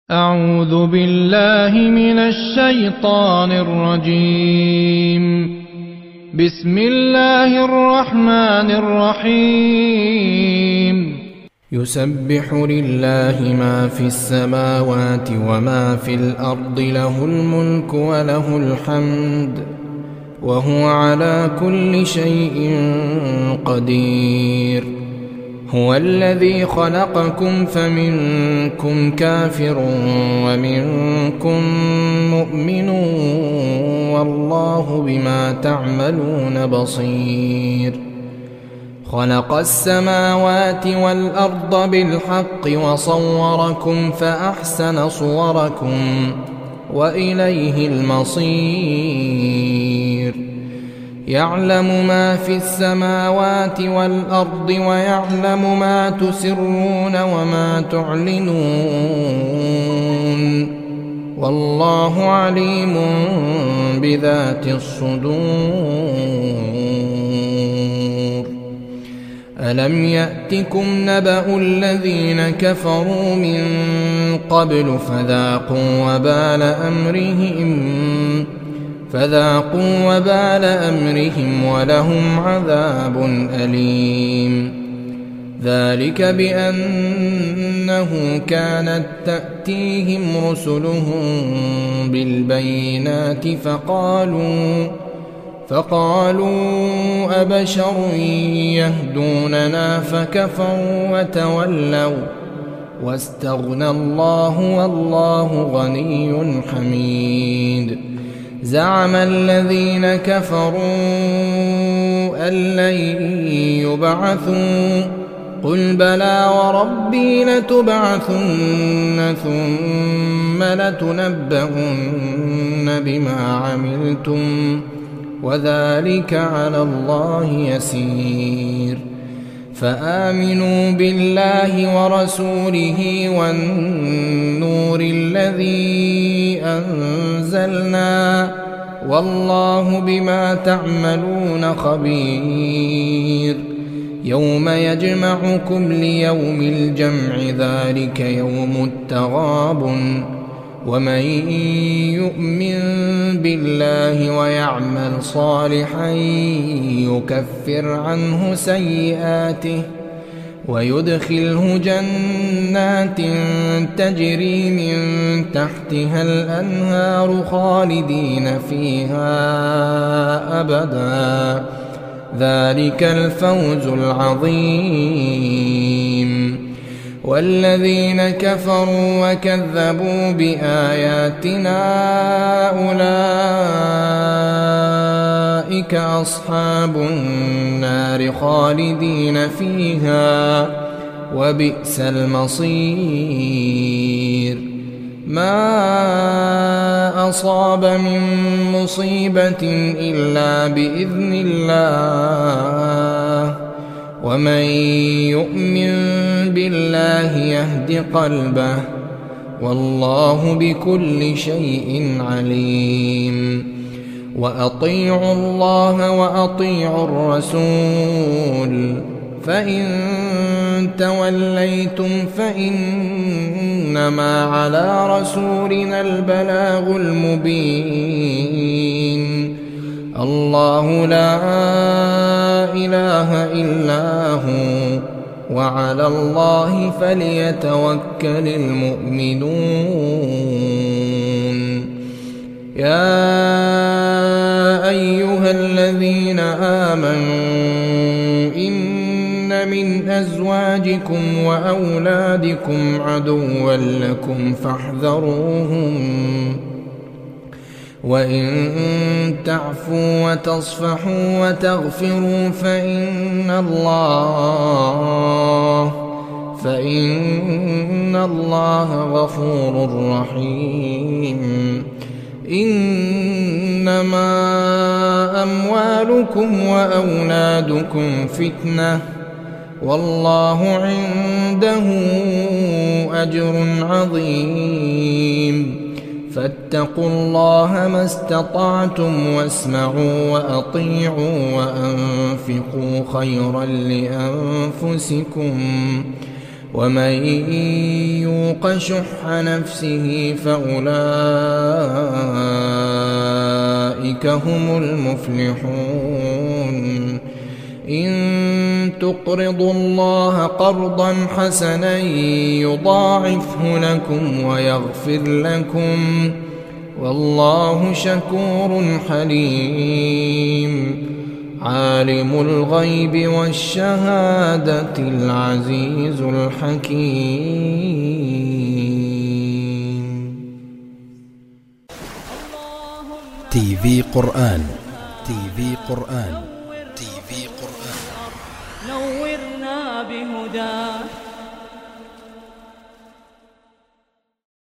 أعوذ بالله من الشيطان الرجيم. بسم الله الرحمن الرحيم. يسبح لله ما في السماوات وما في الأرض، له الملك وله الحمد، وهو على كل شيء قدير. هو الذي خلقكم فمنكم كافر ومنكم مؤمن، والله بما تعملون بصير. خلق السماوات والأرض بالحق وصوركم فأحسن صوركم وإليه المصير. يعلم ما في السماوات والأرض ويعلم ما تسرون وما تعلنون، والله عليم بذات الصدور. ألم يأتكم نبأ الذين كفروا من قبل فذاقوا وبال أمرهم ولهم عذاب أليم. ذلك بأنه كانت تأتيهم رسلهم بالبينات فقالوا أبشر يهدوننا فكفروا وتولوا واستغنى الله والله غني حميد. زعم الذين كفروا أن لن يبعثوا، قل بلى وربي لتبعثن ثم لتنبؤن بما عملتم وذلك على الله يسير. فآمنوا بالله ورسوله والنور الذي أنزلنا، والله بما تعملون خبير. يوم يجمعكم ليوم الجمع، ذلك يوم التغابن. ومن يؤمن بالله ويعمل صالحا يكفر عنه سيئاته ويدخله جنات تجري من تحتها الأنهار خالدين فيها أبدا، ذلك الفوز العظيم. والذين كفروا وكذبوا بآياتنا أولئك أصحاب النار خالدين فيها وبئس المصير. ما أصاب من مصيبة إلا بإذن الله، ومن يؤمن بالله يهد قلبه، والله بكل شيء عليم. وأطيعوا الله وأطيعوا الرسول، فإن توليتم فإنما على رسولنا البلاغ المبين. الله لا إله إلا هو، وعلى الله فليتوكل المؤمنون. يا أيها الذين آمنوا إن من أزواجكم وأولادكم عدوا لكم فاحذروهم، وإن تعفوا وتصفحوا وتغفروا فإن الله غفور رحيم. إنما أموالكم وأولادكم فتنة، والله عنده أجر عظيم. فاتقوا الله ما استطعتم واسمعوا وأطيعوا وأنفقوا خيرا لأنفسكم ومن يوق شح نفسه فأولئك هم المفلحون إن تقرضوا الله قرضا حسنا يضاعفه لكم ويغفر لكم والله شكور حليم عالم الغيب والشهادة العزيز الحكيم. تي في قرآن نورنا بهداه